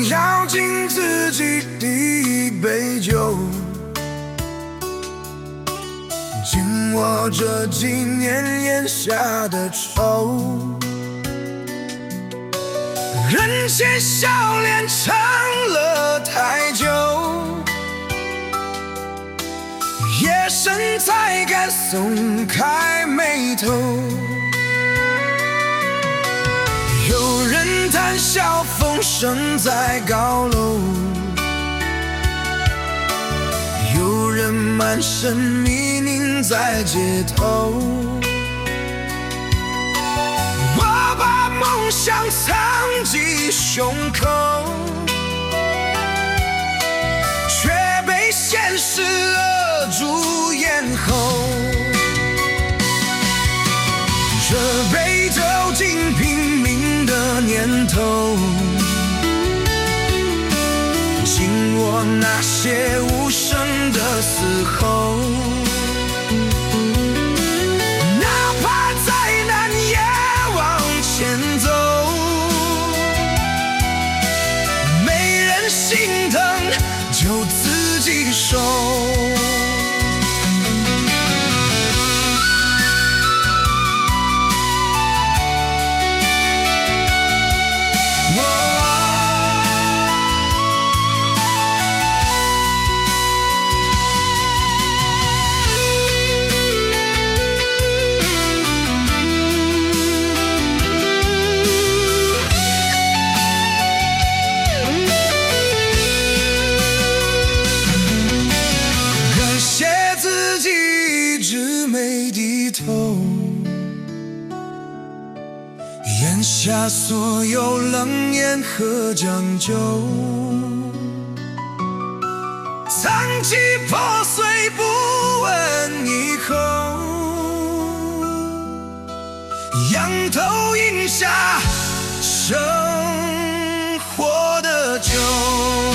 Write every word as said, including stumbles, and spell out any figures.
要敬自己第一杯酒，紧握着几年咽下的愁，人前笑脸长了太久，夜深才敢松开眉头。有人谈笑风生在高楼，有人满身泥泞在街头。我把梦想藏进胸口，却被现实扼住咽喉。这杯酒敬拼命的年头，紧握那些无声的嘶吼。哪怕再难也往前走，没人心疼就自己受。咽下所有冷眼和将就，藏起破碎不问以后，仰头饮下生活的酒。